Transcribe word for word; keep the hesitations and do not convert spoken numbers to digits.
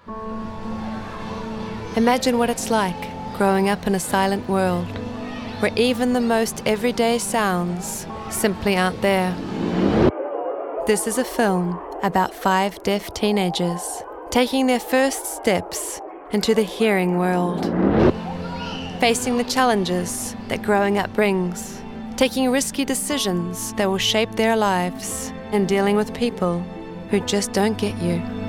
Imagine what it's like growing up in a silent world, where even the most everyday sounds simply aren't there. This is a film about five deaf teenagers taking their first steps into the hearing world, facing the challenges that growing up brings, taking risky decisions that will shape their lives, and dealing with people who just don't get you.